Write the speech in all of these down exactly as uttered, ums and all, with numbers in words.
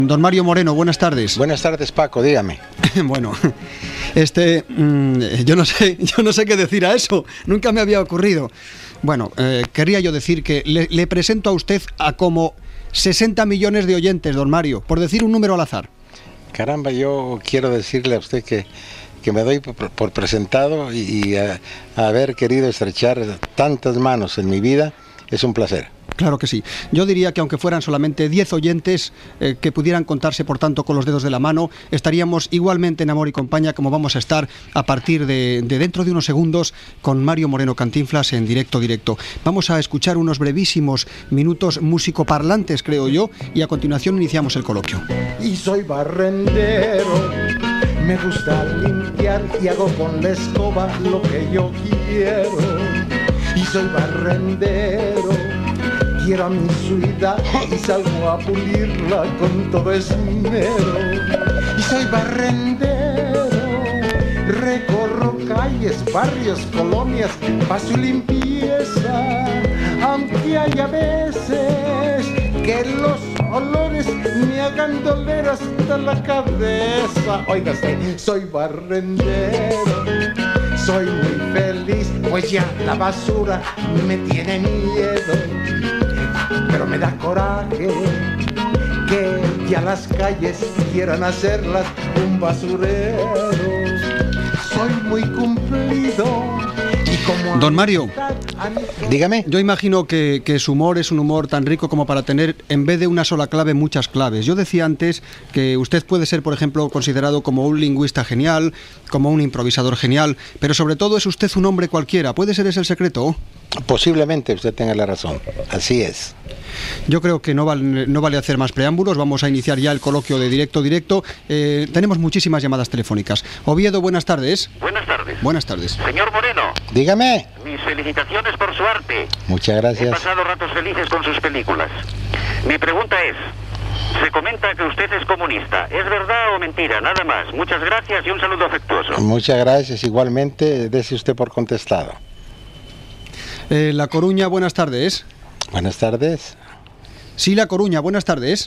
Don Mario Moreno, buenas tardes. Buenas tardes, Paco, dígame. Bueno, este, mmm, yo no sé, yo no sé qué decir a eso. Nunca me había ocurrido. Bueno, eh, querría yo decir que le, le presento a usted a como sesenta millones de oyentes, don Mario, por decir un número al azar. Caramba, yo quiero decirle a usted que, que me doy por, por presentado y, y a, a haber querido estrechar tantas manos en mi vida es un placer. Claro que sí. Yo diría que aunque fueran solamente diez oyentes eh, que pudieran contarse, por tanto, con los dedos de la mano, estaríamos igualmente en amor y compañía como vamos a estar a partir de, de dentro de unos segundos con Mario Moreno Cantinflas en directo directo. Vamos a escuchar unos brevísimos minutos musicoparlantes, creo yo, y a continuación iniciamos el coloquio. Y soy barrendero, me gusta limpiar y hago con la escoba lo que yo quiero. Y soy barrendero, quiero a mi ciudad y salgo a pulirla con todo esmero. Y soy barrendero, recorro calles, barrios, colonias, paso y limpieza, aunque haya veces que los olores me hagan doler hasta la cabeza. Oiga, soy barrendero, soy muy feliz, pues ya la basura me tiene miedo. Pero me da coraje que ya las calles quieran hacerlas un basurero. Soy muy cumplido. Y como don Mario, dígame. Yo imagino que, que su humor es un humor tan rico como para tener, en vez de una sola clave, muchas claves. Yo decía antes que usted puede ser, por ejemplo, considerado como un lingüista genial, como un improvisador genial, pero sobre todo es usted un hombre cualquiera. ¿Puede ser ese el secreto? Posiblemente usted tenga la razón, así es. Yo creo que no vale, no vale hacer más preámbulos, vamos a iniciar ya el coloquio de directo directo. Eh, tenemos muchísimas llamadas telefónicas. Oviedo, buenas tardes. Buenas tardes. Buenas tardes. Señor Moreno. Dígame. Mis felicitaciones por su arte. Muchas gracias. He pasado ratos felices con sus películas. Mi pregunta es, se comenta que usted es comunista. ¿Es verdad o mentira? Nada más. Muchas gracias y un saludo afectuoso. Muchas gracias. Igualmente, dese usted por contestado. Eh, La Coruña, buenas tardes. Buenas tardes. Sí, La Coruña, buenas tardes.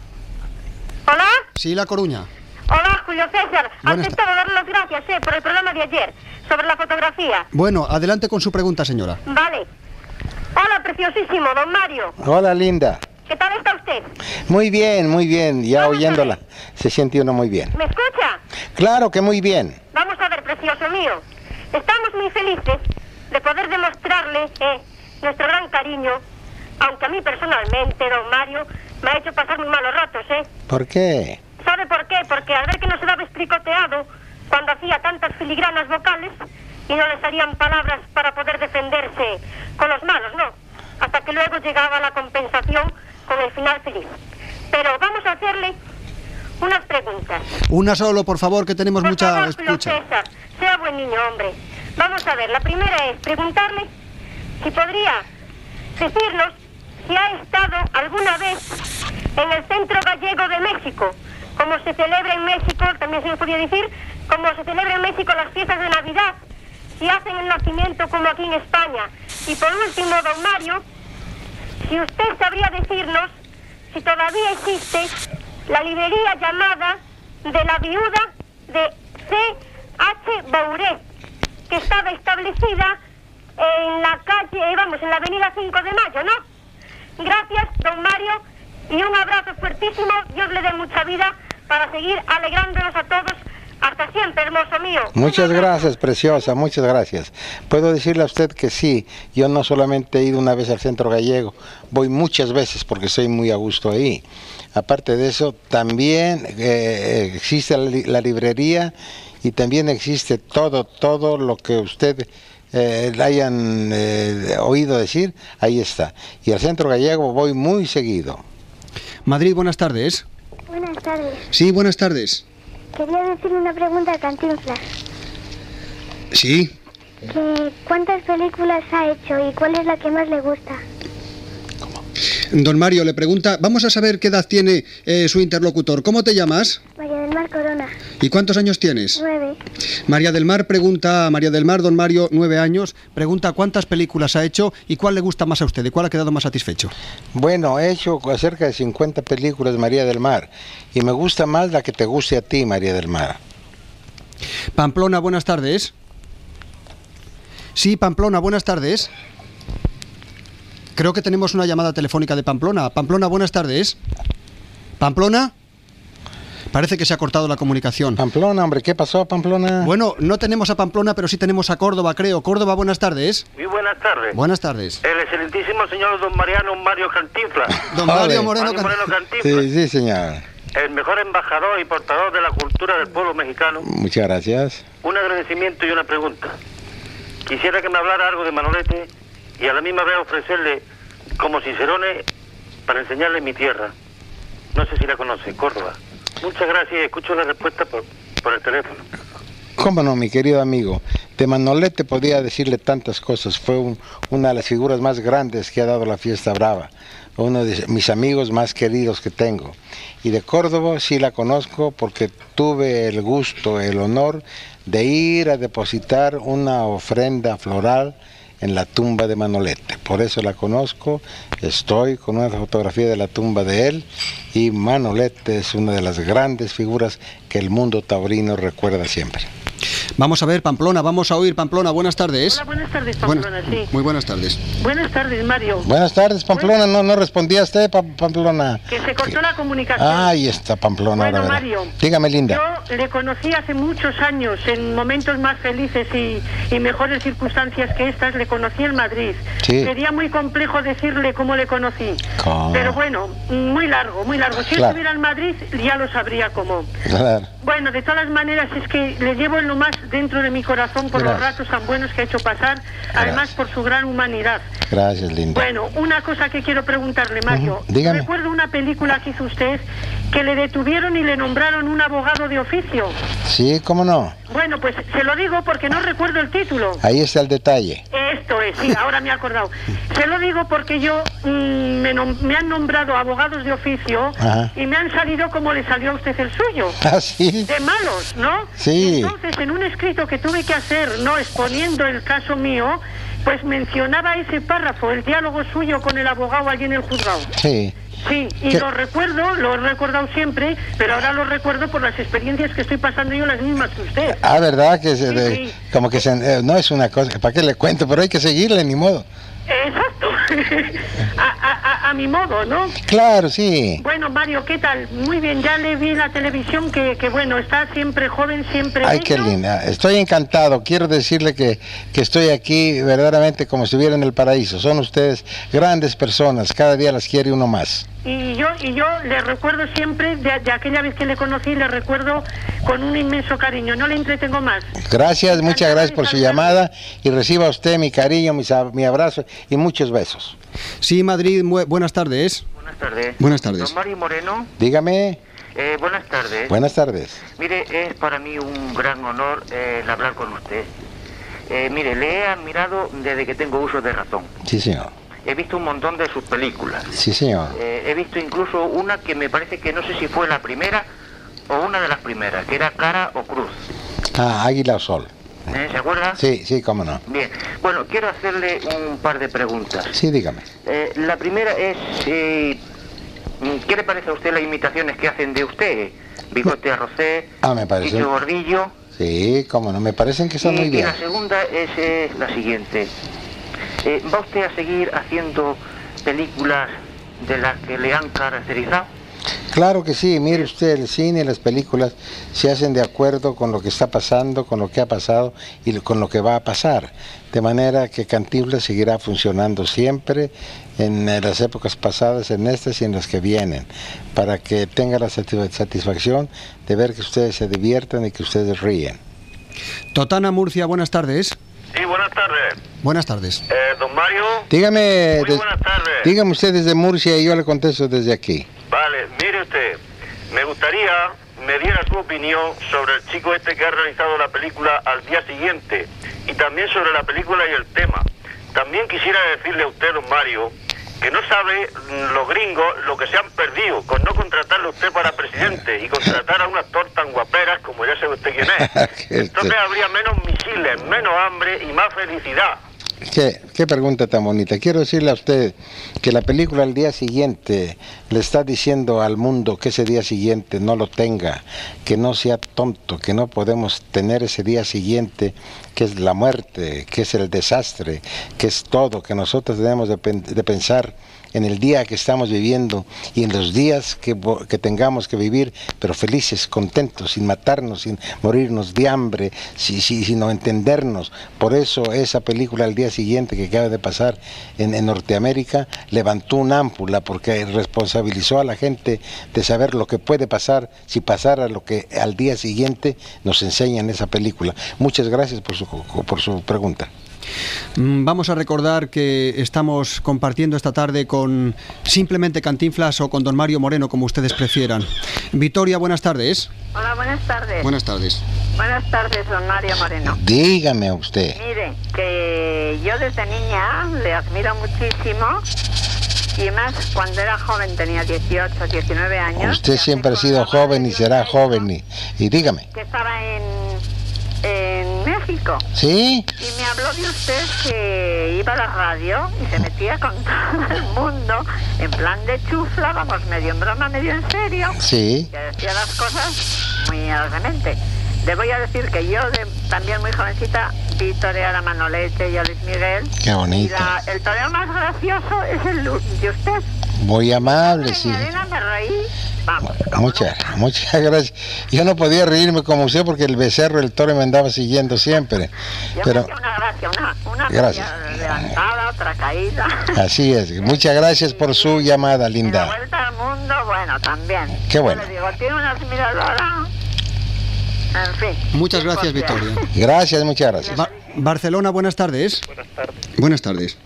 ¿Hola? Sí, La Coruña. Hola, Julio César. Buenas Antes de dar las gracias eh, por el programa de ayer, sobre la fotografía. Bueno, adelante con su pregunta, señora. Vale. Hola, preciosísimo, don Mario. Hola, linda. ¿Qué tal está usted? Muy bien, muy bien. Ya Vamos a oyéndola, ver. se siente uno muy bien. ¿Me escucha? Claro que muy bien. Vamos a ver, precioso mío. Estamos muy felices de poder demostrarle eh, nuestro gran cariño, aunque a mí personalmente, don Mario, me ha hecho pasar muy malos ratos, ¿eh? ¿Por qué? ¿Sabe por qué? Porque al ver que no se daba estricoteado cuando hacía tantas filigranas vocales y no le salían palabras para poder defenderse con los malos, ¿no? Hasta que luego llegaba la compensación con el final feliz. Pero vamos a hacerle unas preguntas. Una solo, por favor, que tenemos Por mucha favor, Julio escucha. César, sea buen niño, hombre. Vamos a ver, la primera es preguntarle si podría decirnos si ha estado alguna vez en el Centro Gallego de México, como se celebra en México, también se nos podría decir, como se celebra en México las fiestas de Navidad, si hacen el nacimiento como aquí en España. Y por último, don Mario, si usted sabría decirnos si todavía existe la librería llamada de la viuda de C H Bouret, que estaba establecida en la calle, vamos, en la avenida cinco de mayo, ¿no? Gracias, don Mario, y un abrazo fuertísimo. Dios le dé mucha vida para seguir alegrándonos a todos. Hasta siempre, hermoso mío. Muchas gracias, preciosa, muchas gracias. Puedo decirle a usted que sí, yo no solamente he ido una vez al Centro Gallego, voy muchas veces porque estoy muy a gusto ahí. Aparte de eso, también eh, existe la, la librería y también existe todo, todo lo que usted eh, hayan eh, oído decir, ahí está. Y al Centro Gallego voy muy seguido. Madrid, buenas tardes. Buenas tardes. Sí, buenas tardes. Quería decirle una pregunta a Cantinflas. Sí. Que, ¿cuántas películas ha hecho y cuál es la que más le gusta? Don Mario le pregunta, vamos a saber qué edad tiene eh, su interlocutor. ¿Cómo te llamas? María del Mar Corona. ¿Y cuántos años tienes? Nueve. María del Mar pregunta, María del Mar, don Mario, nueve años, pregunta cuántas películas ha hecho y cuál le gusta más a usted, y cuál ha quedado más satisfecho. Bueno, he hecho cerca de cincuenta películas, María del Mar, y me gusta más la que te guste a ti, María del Mar. Pamplona, buenas tardes. Sí, Pamplona, buenas tardes. Creo que tenemos una llamada telefónica de Pamplona. Pamplona, buenas tardes. ¿Pamplona? Parece que se ha cortado la comunicación. Pamplona, hombre, ¿qué pasó, Pamplona? Bueno, no tenemos a Pamplona, pero sí tenemos a Córdoba, creo. Córdoba, buenas tardes. Muy buenas tardes. Buenas tardes. El excelentísimo señor don Mariano Mario Cantinflas. Don Vale. Mario Moreno. Mario Moreno Cantinflas. Sí, sí, señor. El mejor embajador y portador de la cultura del pueblo mexicano. Muchas gracias. Un agradecimiento y una pregunta. Quisiera que me hablara algo de Manolete y a la misma vez ofrecerle como Cicerone para enseñarle mi tierra. No sé si la conoce, Córdoba. Muchas gracias y escucho la respuesta por, por el teléfono. ¿Cómo no, mi querido amigo? De Manolete podía decirle tantas cosas. Fue un, una de las figuras más grandes que ha dado la Fiesta Brava. Uno de mis amigos más queridos que tengo. Y de Córdoba sí la conozco porque tuve el gusto, el honor de ir a depositar una ofrenda floral en la tumba de Manolete. Por eso la conozco, estoy con una fotografía de la tumba de él y Manolete es una de las grandes figuras que el mundo taurino recuerda siempre. Vamos a ver, Pamplona, vamos a oír, Pamplona, buenas tardes. Hola, buenas tardes, Pamplona, Buena- sí. Muy buenas tardes. Buenas tardes, Mario. Buenas tardes, Pamplona, no, no respondíaste, Pa- Pamplona. Que se cortó la comunicación. Ahí está Pamplona, Bueno, ahora verá. Mario, Dígame, linda. Yo le conocí hace muchos años, en momentos más felices y, y mejores circunstancias que estas, le conocí en Madrid. Sí. Sería muy complejo decirle cómo le conocí. ¿Cómo? Pero bueno, muy largo, muy largo. Si Claro. estuviera en Madrid, ya lo sabría cómo. Claro. Bueno, de todas maneras, es que le llevo en lo más dentro de mi corazón por Gracias. los ratos tan buenos que ha hecho pasar, además por su gran humanidad. Gracias, linda. Bueno, una cosa que quiero preguntarle, Mario. Ujú, dígame. Recuerdo una película que hizo usted que le detuvieron y le nombraron un abogado de oficio. Sí, cómo no. Bueno, pues se lo digo porque no recuerdo el título. Ahí está el detalle. Esto es, sí, ahora me he acordado. Se lo digo porque yo mm, me, nom- me han nombrado abogados de oficio Ajá. y me han salido como le salió a usted el suyo. ¿Ah, sí? De malos, ¿no? Sí. Y entonces, en un escrito que tuve que hacer, no exponiendo el caso mío, pues mencionaba ese párrafo, el diálogo suyo con el abogado allí en el juzgado. Sí. Sí, y ¿Qué? lo recuerdo, lo he recordado siempre, pero ahora lo recuerdo por las experiencias que estoy pasando yo, las mismas que usted. Ah, ¿verdad? Que se, Sí, de- sí. como que se, eh, no es una cosa, ¿para qué le cuento? Pero hay que seguirle, ni modo. Exacto. a, a, a, a mi modo, ¿no? Claro, sí. Bueno, Mario, ¿qué tal? Muy bien, ya le vi en la televisión que, que bueno, está siempre joven, siempre Ay, qué bello. linda. Estoy encantado. Quiero decirle que, que estoy aquí verdaderamente como si estuviera en el paraíso. Son ustedes grandes personas. Cada día las quiere uno más. Y yo, y yo le recuerdo siempre, de, de aquella vez que le conocí, le recuerdo con un inmenso cariño. No le entretengo más. Gracias, muchas gracias por su llamada y reciba usted mi cariño, mi, sa- mi abrazo y muchos besos. Sí, Madrid, mu- buenas tardes. Buenas tardes. Buenas tardes. Don Mario Moreno, Dígame. eh, buenas tardes. Buenas tardes. Mire, es para mí un gran honor eh, el hablar con usted. Eh, mire, le he admirado desde que tengo uso de razón. Sí, señor. He visto un montón de sus películas. Sí, señor. Eh, he visto incluso una que me parece que no sé si fue la primera o una de las primeras, que era Cara o Cruz. Ah, Águila o Sol. ¿Eh? ¿Se acuerda? Sí, sí, cómo no. Bien. Bueno, quiero hacerle un par de preguntas. Sí, dígame. Eh, la primera es, eh, ¿qué le parece a usted las imitaciones que hacen de usted? Bigote Arrocé, Ah, me parece. Chicho Gordillo. Sí, cómo no. Me parecen que están y, muy y bien. la segunda es eh, la siguiente. Eh, ¿Va usted a seguir haciendo películas de las que le han caracterizado? Claro que sí, mire usted, el cine y las películas se hacen de acuerdo con lo que está pasando, con lo que ha pasado y con lo que va a pasar. De manera que Cantinflas seguirá funcionando siempre en eh, las épocas pasadas, en estas y en las que vienen, para que tenga la satisfa- satisfacción de ver que ustedes se diviertan y que ustedes ríen. Totana, Murcia, buenas tardes. Sí, buenas tardes. Buenas tardes. Eh, don Mario. Dígame, Muy des- buenas tardes. dígame usted desde Murcia y yo le contesto desde aquí. Vale, mire usted, me gustaría me diera su opinión sobre el chico este que ha realizado la película al día siguiente y también sobre la película y el tema. También quisiera decirle a usted, don Mario, que no sabe mm, los gringos lo que se han perdido con no contratarle a usted para presidente y contratar a un actor tan guaperas como ya sabe usted quién es. Entonces habría menos misiles, menos hambre y más felicidad. ¿Qué, qué pregunta tan bonita. Quiero decirle a usted que la película al día siguiente le está diciendo al mundo que ese día siguiente no lo tenga, que no sea tonto, que no podemos tener ese día siguiente, que es la muerte, que es el desastre, que es todo, que nosotros debemos de, de pensar en el día que estamos viviendo y en los días que, que tengamos que vivir, pero felices, contentos, sin matarnos, sin morirnos de hambre, sin, sin, sin no entendernos. Por eso esa película al día siguiente que acaba de pasar en, en Norteamérica levantó una ámpula porque responsabilizó a la gente de saber lo que puede pasar si pasara lo que al día siguiente nos enseña en esa película. Muchas gracias por su, por su pregunta. Vamos a recordar que estamos compartiendo esta tarde con simplemente Cantinflas o con don Mario Moreno, como ustedes prefieran. Victoria, buenas tardes. Hola, buenas tardes. Buenas tardes. Buenas tardes, don Mario Moreno. Dígame a usted. Mire, que yo desde niña le admiro muchísimo y más cuando era joven, tenía dieciocho, diecinueve años. Usted siempre ha sido joven y será joven. Y, y dígame. Que estaba en... en México. ¿Sí? Y me habló de usted que iba a la radio y se metía con todo el mundo en plan de chufla, vamos, medio en broma, medio en serio. Sí. Que decía las cosas muy alegremente. Le voy a decir que yo, de, también muy jovencita, vi torear a Manolete y a Luis Miguel. Qué bonito. Y la, el toreo más gracioso es el de usted. Muy amable, sí. Me reí. Vamos, muchas, nunca. muchas gracias. Yo no podía reírme como usted porque el becerro, el toro me andaba siguiendo siempre. Yo pero me una gracia, una, una gracias. levantada, otra caída. Así es. Muchas gracias por su llamada, linda. Y la vuelta al mundo, bueno, también. Qué bueno. Yo le digo, tiene una admiradora. En fin. Muchas gracias, Victoria. Gracias, muchas gracias. Ba Barcelona, buenas tardes. Buenas tardes. Buenas tardes.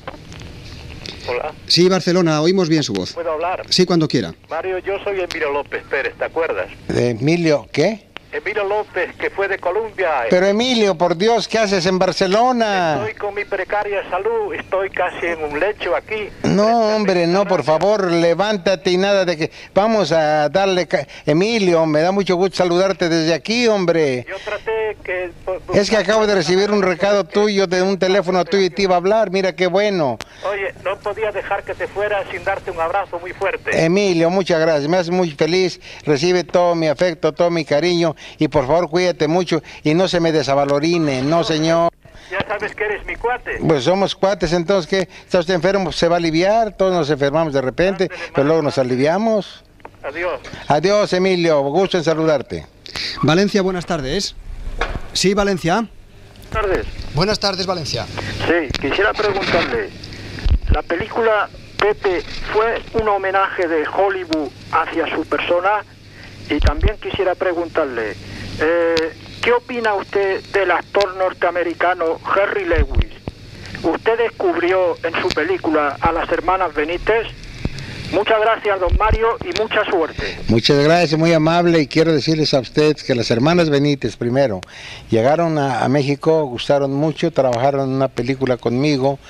Hola. Sí, Barcelona, oímos bien su voz. ¿Puedo hablar? Sí, cuando quiera. Mario, yo soy Emilio López Pérez, ¿te acuerdas? Emilio, ¿qué? Emilio López, que fue de Colombia. Pero Emilio, por Dios, ¿qué haces en Barcelona? Estoy con mi precaria salud, estoy casi en un lecho aquí. No, hombre, no, por favor, levántate y nada de que... Vamos a darle... Ca... Emilio, me da mucho gusto saludarte desde aquí, hombre. Yo traté que... Es que acabo de recibir un recado tuyo de un teléfono tuyo y te iba a hablar, mira qué bueno. Oye, no podía dejar que te fuera sin darte un abrazo muy fuerte. Emilio, muchas gracias, me haces muy feliz, recibe todo mi afecto, todo mi cariño y por favor cuídate mucho y no se me desavalorine, no señor. Ya sabes que eres mi cuate. Pues somos cuates, entonces ¿qué? ¿Está usted enfermo? ¿Se va a aliviar? Todos nos enfermamos de repente, pero luego nos aliviamos. Adiós. Adiós, Emilio, gusto en saludarte. Valencia, buenas tardes. Sí, Valencia. Buenas tardes. Buenas tardes, Valencia. Sí, quisiera preguntarle, la película Pepe fue un homenaje de Hollywood hacia su persona y también quisiera preguntarle, eh, ¿qué opina usted del actor norteamericano Jerry Lewis? ¿Usted descubrió en su película a las hermanas Benítez? Muchas gracias, don Mario, y mucha suerte. Muchas gracias, muy amable, y quiero decirles a ustedes que las hermanas Benítez, primero, llegaron a, a México, gustaron mucho, trabajaron en una película conmigo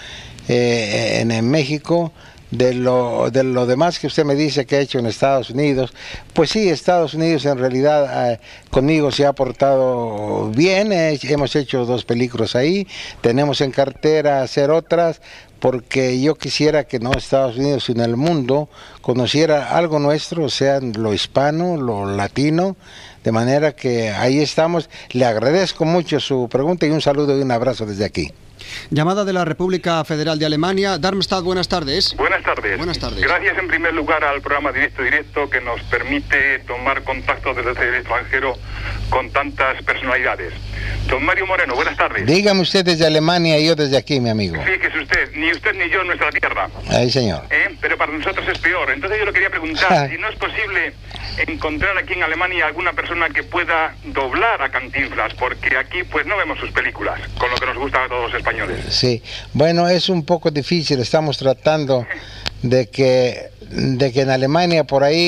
eh, en, en México. De lo, de lo demás que usted me dice que ha hecho en Estados Unidos, pues sí, Estados Unidos en realidad eh, conmigo se ha portado bien, eh, hemos hecho dos películas ahí, tenemos en cartera hacer otras, porque yo quisiera que no Estados Unidos sino el mundo conociera algo nuestro, sea lo hispano, lo latino, de manera que ahí estamos. Le agradezco mucho su pregunta y un saludo y un abrazo desde aquí. Llamada de la República Federal de Alemania. Darmstadt, buenas tardes. Buenas tardes. Buenas tardes. Gracias en primer lugar al programa Directo Directo que nos permite tomar contacto desde el extranjero con tantas personalidades. Don Mario Moreno, buenas tardes. Dígame usted desde Alemania y yo desde aquí, mi amigo. Fíjese usted, ni usted ni yo en nuestra tierra. Ahí, señor. ¿Eh? Pero para nosotros es peor. Entonces yo le quería preguntar si no es posible encontrar aquí en Alemania alguna persona que pueda doblar a Cantinflas, porque aquí pues no vemos sus películas, con lo que nos gusta a todos los españoles. Sí, bueno, es un poco difícil, estamos tratando de que, de que en Alemania por ahí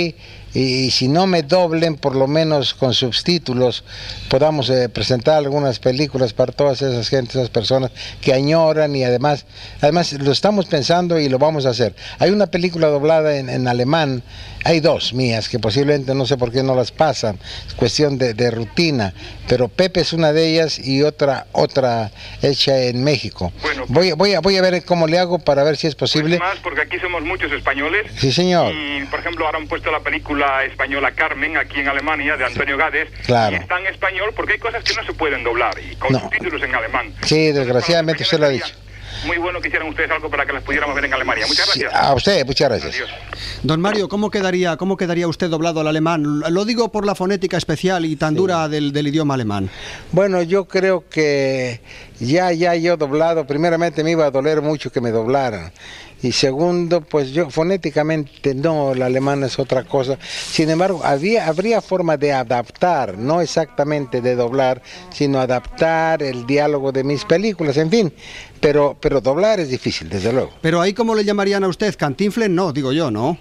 y, y si no me doblen, por lo menos con subtítulos, podamos eh, presentar algunas películas para todas esas gentes, esas personas que añoran y además, además lo estamos pensando y lo vamos a hacer. Hay una película doblada en, en alemán, hay dos mías que posiblemente no sé por qué no las pasan, es cuestión de, de rutina, pero Pepe es una de ellas y otra otra hecha en México. Bueno, voy, voy, a, voy a ver cómo le hago para ver si es posible. Pues más, porque aquí somos muchos españoles. Sí, señor. Y, por ejemplo, ahora han puesto la película española Carmen, aquí en Alemania, de Antonio Gades. Claro. Y está en español porque hay cosas que no se pueden doblar, y con No. subtítulos en alemán. Sí, desgraciadamente usted lo ha dicho. Muy bueno que hicieran ustedes algo para que las pudiéramos ver en Alemania. Muchas Sí, gracias. a usted, muchas gracias. Adiós. Don Mario, ¿cómo quedaría, cómo quedaría usted doblado al alemán? Lo digo por la fonética especial y tan Sí. dura del, del idioma alemán. Bueno, yo creo que ya, ya yo doblado, primeramente me iba a doler mucho que me doblaran. Y segundo, pues yo fonéticamente no, el alemán es otra cosa. Sin embargo, había, habría forma de adaptar, no exactamente de doblar, sino adaptar el diálogo de mis películas, en fin. Pero, pero doblar es difícil, desde luego. Pero ahí, ¿cómo le llamarían a usted? ¿Cantinflas? No, digo yo, ¿no?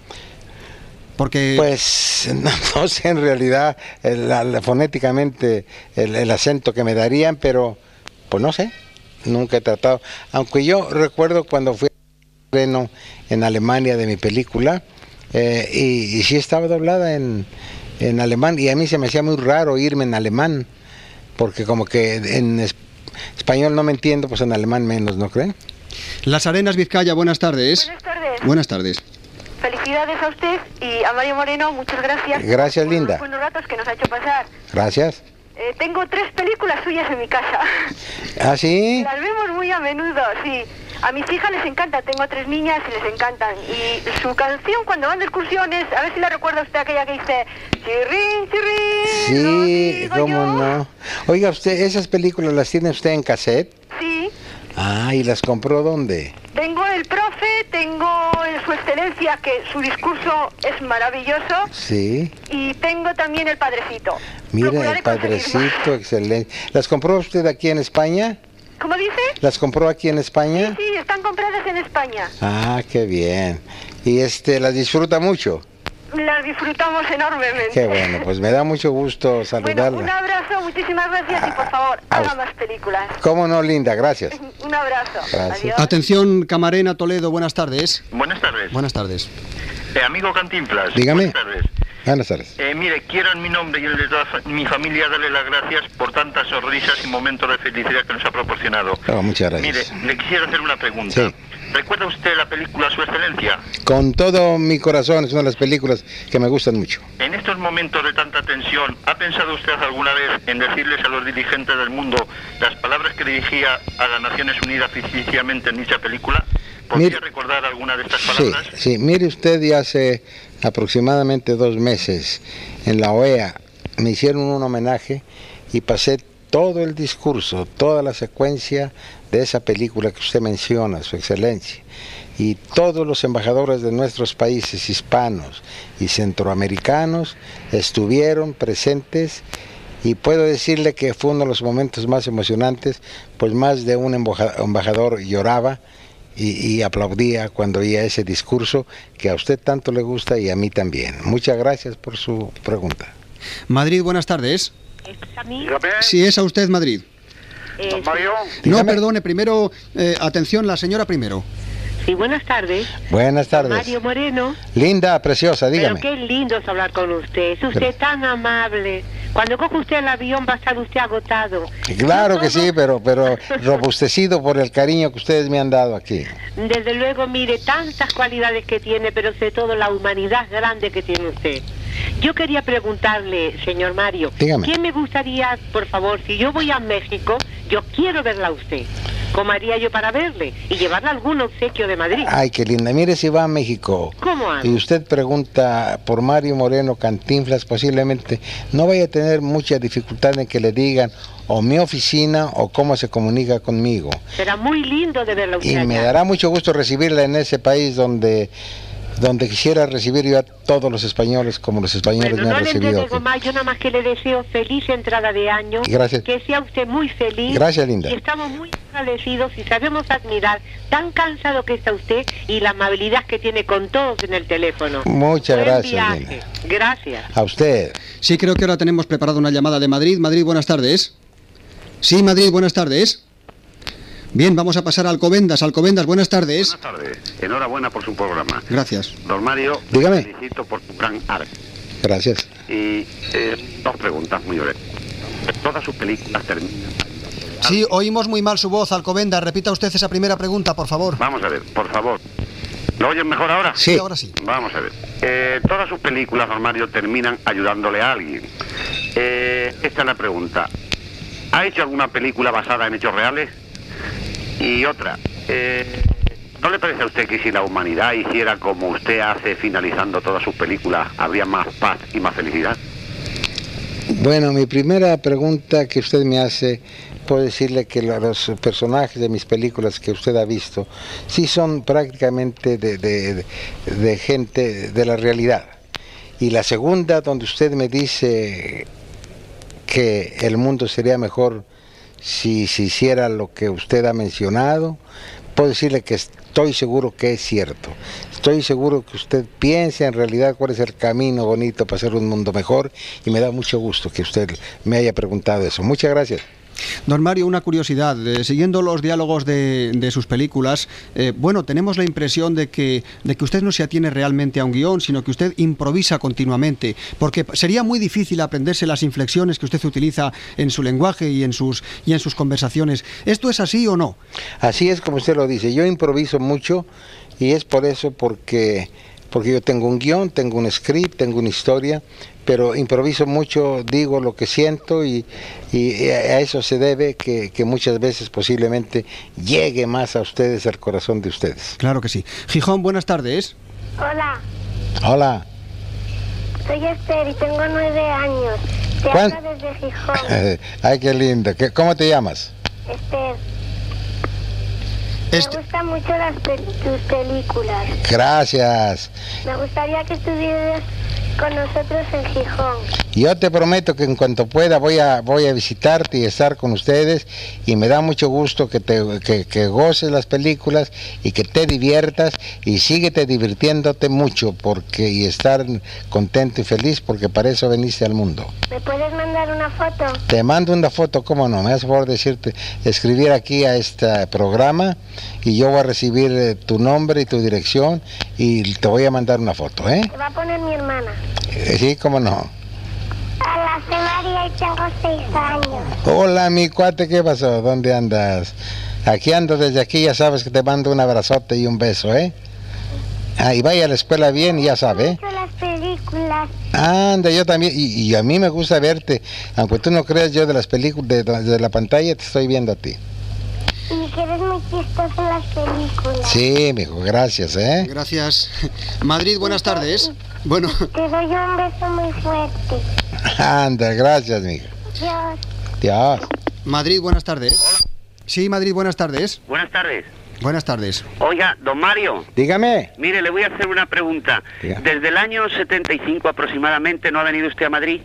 Porque... Pues no, no sé en realidad el, la, fonéticamente el, el acento que me darían, pero pues no sé, nunca he tratado. Aunque yo recuerdo cuando fui al estreno en Alemania de mi película, eh, y, y sí estaba doblada en, en alemán, y a mí se me hacía muy raro irme en alemán, porque como que en es, español no me entiendo, pues en alemán menos, ¿no creen? Las Arenas, Vizcaya, buenas tardes. Buenas tardes. Buenas tardes. Felicidades a usted y a Mario Moreno, muchas gracias. Gracias, por linda. los buenos ratos que nos ha hecho pasar. Gracias. Eh, tengo tres películas suyas en mi casa. ¿Ah, sí? Las vemos muy a menudo, sí. A mis hijas les encanta, tengo tres niñas y les encantan. Y su canción cuando van de excursiones, a ver si la recuerda usted aquella que dice chirrín, chirrín. lo Sí, digo cómo yo. no. Oiga, usted, ¿esas películas las tiene usted en cassette? Sí. Ah, ¿y las compró dónde? Tengo el profe, tengo el su excelencia, que su discurso es maravilloso. Sí. Y tengo también el padrecito. Mira, Procuraré el conseguir padrecito, excelente. ¿Las compró usted aquí en España? más. ¿Cómo dice? ¿Las compró aquí en España? Sí, están compradas en España. Ah, qué bien. ¿Y este, las disfruta mucho? Las disfrutamos enormemente. Qué bueno, pues me da mucho gusto Bueno, saludarla. un abrazo, muchísimas gracias y por favor, a haga usted. más películas. ¿Cómo no, linda? Gracias. Un abrazo. Gracias. Adiós. Atención, Camarena, Toledo, buenas tardes. Buenas tardes. Buenas tardes. Eh, amigo Cantinflas. Dígame. Buenas tardes. Buenas tardes. Eh, mire, quiero en mi nombre y el de toda fa- mi familia darle las gracias por tantas sonrisas y momentos de felicidad que nos ha proporcionado. Oh, muchas gracias. Mire, le quisiera hacer una pregunta. Sí. ¿Recuerda usted la película Su Excelencia? Con todo mi corazón, es una de las películas que me gustan mucho. En estos momentos de tanta tensión, ¿ha pensado usted alguna vez en decirles a los dirigentes del mundo las palabras que dirigía a las Naciones Unidas ficticiamente en dicha película? ¿Podría Mire- recordar alguna de estas Sí, palabras? sí, mire usted, ya hace aproximadamente dos meses en la O E A me hicieron un homenaje y pasé todo el discurso, toda la secuencia de esa película que usted menciona, Su Excelencia. Y todos los embajadores de nuestros países hispanos y centroamericanos estuvieron presentes, y puedo decirle que fue uno de los momentos más emocionantes, pues más de un embaja- embajador lloraba y, y aplaudía cuando oía ese discurso que a usted tanto le gusta y a mí también. Muchas gracias por su pregunta. Madrid, buenas tardes. ¿Es a mí? Dígame, Si es a usted, Madrid. Eh, don Mario. No, Dígame. perdone, primero, eh, atención, la señora primero. Sí, buenas tardes. Buenas tardes. Mario Moreno. Linda, preciosa, dígame. Pero qué lindo es hablar con usted. Es usted Gracias. tan amable. Cuando coge usted el avión va a estar usted agotado. Claro Yo que todo- sí, pero, pero robustecido por el cariño que ustedes me han dado aquí. Desde luego, mire, tantas cualidades que tiene, pero sobre todo la humanidad grande que tiene usted. Yo quería preguntarle, señor Mario, Dígame. ¿qué me gustaría, por favor, si yo voy a México, yo quiero verla a usted? ¿Cómo haría yo para verle? Y llevarle algún obsequio de Madrid. Ay, qué linda. Mire, si va a México ¿Cómo hago? y usted pregunta por Mario Moreno Cantinflas, posiblemente no vaya a tener mucha dificultad en que le digan o mi oficina o cómo se comunica conmigo. Será muy lindo de verla a usted Y me allá. dará mucho gusto recibirla en ese país donde, donde quisiera recibir yo a todos los españoles como los españoles Bueno, me no han le recibido. entrego más, yo nada más que le deseo feliz entrada de año. Gracias. Que sea usted muy feliz. Gracias, linda. Y estamos muy agradecidos y sabemos admirar tan cansado que está usted y la amabilidad que tiene con todos en el teléfono. Muchas Buen gracias, viaje. linda. Gracias. A usted. Sí, creo que ahora tenemos preparada una llamada de Madrid. Madrid, buenas tardes. Sí, Madrid, buenas tardes. Bien, vamos a pasar a Alcobendas. Alcobendas, buenas tardes. Buenas tardes. Enhorabuena por su programa. Gracias. Don Mario, dígame. Felicito por su gran arte. Gracias. Y eh, dos preguntas muy breves. Todas sus películas terminan. Sí, oímos muy mal su voz, Alcobendas. Repita usted esa primera pregunta, por favor. Vamos a ver, por favor. ¿Lo oyen mejor ahora? Sí, ahora sí. Vamos a ver. Eh, todas sus películas, don Mario, terminan ayudándole a alguien. Eh, esta es la pregunta. ¿Ha hecho alguna película basada en hechos reales? Y otra, eh, ¿no le parece a usted que si la humanidad hiciera como usted hace finalizando todas sus películas, habría más paz y más felicidad? Bueno, mi primera pregunta que usted me hace, puedo decirle que los personajes de mis películas que usted ha visto, sí son prácticamente de, de, de gente de la realidad. Y la segunda, donde usted me dice que el mundo sería mejor si se hiciera lo que usted ha mencionado, puedo decirle que estoy seguro que es cierto. Estoy seguro que usted piensa en realidad cuál es el camino bonito para hacer un mundo mejor y me da mucho gusto que usted me haya preguntado eso. Muchas gracias. Don Mario, una curiosidad, eh, siguiendo los diálogos de, de sus películas, eh, bueno, tenemos la impresión de que, de que usted no se atiene realmente a un guión, sino que usted improvisa continuamente, porque sería muy difícil aprenderse las inflexiones que usted utiliza en su lenguaje y en sus, y en sus conversaciones. ¿Esto es así o no? Así es como usted lo dice, yo improviso mucho y es por eso porque... porque yo tengo un guión, tengo un script, tengo una historia, pero improviso mucho, digo lo que siento y, y a eso se debe que, que muchas veces posiblemente llegue más a ustedes, al corazón de ustedes. Claro que sí. Gijón, buenas tardes. Hola, Hola. soy Esther y tengo nueve años. Te ¿Cuán- hablo desde Gijón. Ay, qué lindo. ¿Qué- ¿Cómo te llamas? Esther, Este- me gustan mucho las pe- tus películas. Gracias. Me gustaría que estuvieras con nosotros en Gijón. Yo te prometo que en cuanto pueda voy a voy a visitarte y estar con ustedes y me da mucho gusto que te que, que goces las películas y que te diviertas y síguete divirtiéndote mucho porque y estar contento y feliz porque para eso veniste al mundo. ¿Me puedes mandar una foto? Te mando una foto, cómo no, me hace favor decirte, escribir aquí a este programa y yo voy a recibir eh, tu nombre y tu dirección y te voy a mandar una foto, ¿eh? Te va a poner mi hermana. Eh, Sí, cómo no. Hola, soy María y tengo seis años. Hola, mi cuate, ¿qué pasó? ¿Dónde andas? Aquí ando desde aquí, ya sabes que te mando un abrazote y un beso, ¿eh? Ah, y vaya a la escuela bien, ya sabes, ¿eh? Mucho las películas. Anda, yo también, y, y a mí me gusta verte, aunque tú no creas, yo de las películas, de, de la pantalla te estoy viendo a ti. Y que eres muy chistoso en las películas. Sí, mijo, gracias, ¿eh? Gracias. Madrid, buenas tardes. Bueno, Te doy un beso muy fuerte. Anda, gracias, mijo. Dios. Dios. Madrid, buenas tardes. Sí, Madrid, buenas tardes. Buenas tardes. Buenas tardes. Oiga, don Mario. Dígame. Mire, le voy a hacer una pregunta. Diga. Desde el año setenta y cinco aproximadamente, ¿no ha venido usted a Madrid?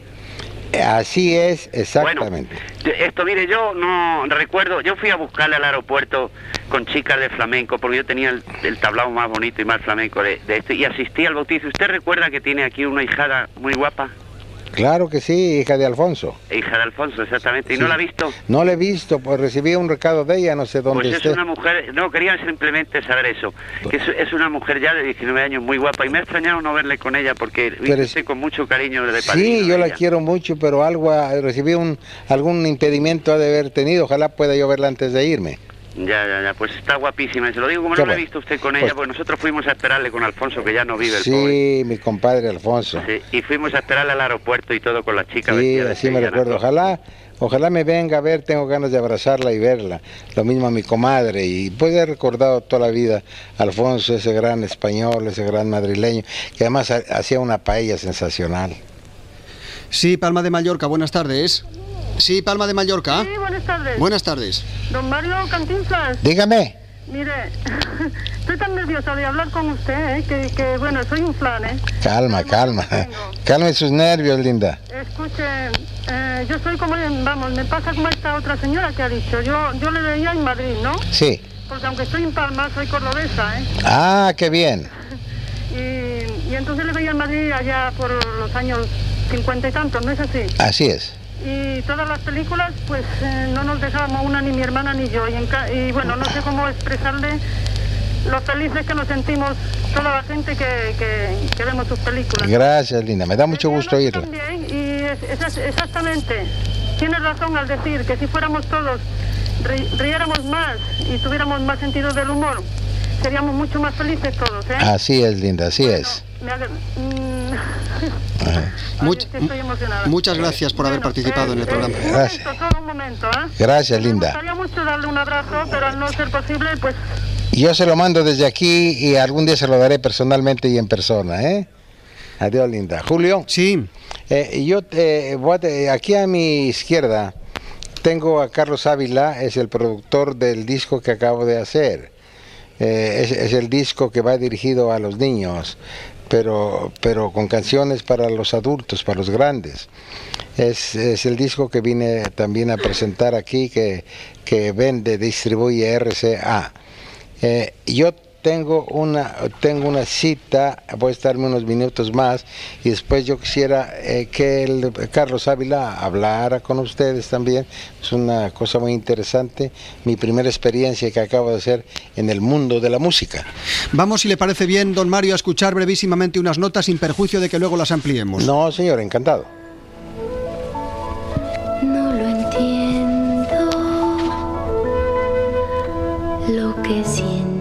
Así es, exactamente. Bueno, esto, mire, yo no recuerdo, yo fui a buscarle al aeropuerto con chicas de flamenco, porque yo tenía el, el tablao más bonito y más flamenco de, de este, y asistí al bautizo. ¿Usted recuerda que tiene aquí una hijada muy guapa? Claro que sí, hija de Alfonso. Hija de Alfonso, exactamente. ¿Y Sí. no la ha visto? No la he visto, pues recibí un recado de ella, no sé dónde Pues es esté. una mujer, no, quería simplemente saber eso, que es, es una mujer ya de diecinueve años muy guapa, y me ha extrañado no verle con ella, porque Pero viste con mucho cariño de Sí, padrino yo de la ella. quiero mucho, pero algo ha- recibí un algún impedimento ha de haber tenido. Ojalá pueda yo verla antes de irme. Ya, ya, ya, pues está guapísima, y se lo digo como Qué no la he bueno. visto usted con Pues- ella, pues nosotros fuimos a esperarle con Alfonso, que ya no vive el pobre. Sí, mi compadre Alfonso. Sí, y fuimos a esperarle al aeropuerto y todo con la chica Sí, vestida de así me sevillana. recuerdo. Ojalá, ojalá me venga a ver, tengo ganas de abrazarla y verla. Lo mismo a mi comadre. Y pues he recordado toda la vida a Alfonso, ese gran español, ese gran madrileño, que además ha- hacía una paella sensacional. Sí, Palma de Mallorca, buenas tardes. Sí, Palma de Mallorca. Sí, buenas tardes. Buenas tardes. Don Mario Cantinflas. Dígame. Mire, estoy tan nerviosa de hablar con usted, ¿eh? que, que bueno, soy un flan, ¿eh? Calma, calma. Calme sus nervios, linda. Escuche, eh, yo soy como, vamos, me pasa como esta otra señora que ha dicho. Yo yo le veía en Madrid, ¿no? Sí. Porque aunque estoy en Palma, soy cordobesa, ¿eh? Ah, qué bien. Y, y entonces le veía en Madrid allá por los años cincuenta y tantos, ¿no es así? Así es. Y todas las películas, pues eh, no nos dejábamos una, ni mi hermana ni yo. Y, en ca y bueno, no sé cómo expresarle lo felices que nos sentimos toda la gente que, que, que vemos sus películas. Gracias, linda. Me da mucho gusto oírlo. También, y es, es, exactamente, tienes razón al decir que si fuéramos todos, ri riéramos más y tuviéramos más sentido del humor, seríamos mucho más felices todos, ¿eh? Así es, linda, así bueno, es. Me ha... Much muchas gracias por haber participado en el programa. Gracias. Un momento, ¿eh? Gracias, linda. Me gustaría mucho darle un abrazo, pero al no ser posible, pues... Yo se lo mando desde aquí y algún día se lo daré personalmente y en persona, ¿eh? Adiós, linda. Julio. Sí. Eh, yo eh, voy a, aquí a mi izquierda tengo a Carlos Ávila, es el productor del disco que acabo de hacer. Eh, es, es el disco que va dirigido a los niños, pero, pero con canciones para los adultos, para los grandes. Es, es el disco que vine también a presentar aquí, que, que vende, distribuye R C A. Eh, yo tengo una, tengo una cita, voy a estarme unos minutos más y después yo quisiera eh, que el Carlos Ávila hablara con ustedes también. Es una cosa muy interesante, mi primera experiencia que acabo de hacer en el mundo de la música. Vamos, si le parece bien, don Mario, a escuchar brevísimamente unas notas sin perjuicio de que luego las ampliemos. No, señor, encantado. No lo entiendo, lo que siento.